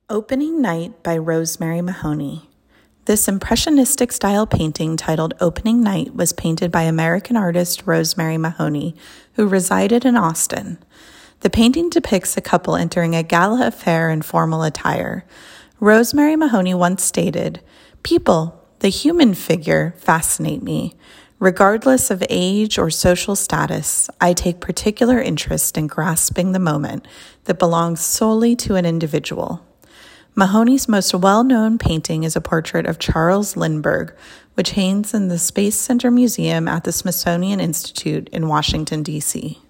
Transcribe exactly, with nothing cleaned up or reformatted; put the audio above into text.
Opening Night by Rosemary Mahoney. This impressionistic style painting titled Opening Night was painted by American artist Rosemary Mahoney, who resided in Austin. The painting depicts a couple entering a gala affair in formal attire. Rosemary Mahoney once stated, "People, the human figure, fascinate me. Regardless of age or social status, I take particular interest in grasping the moment that belongs solely to an individual." Mahoney's most well-known painting is a portrait of Charles Lindbergh, which hangs in the Space Center Museum at the Smithsonian Institute in Washington, D C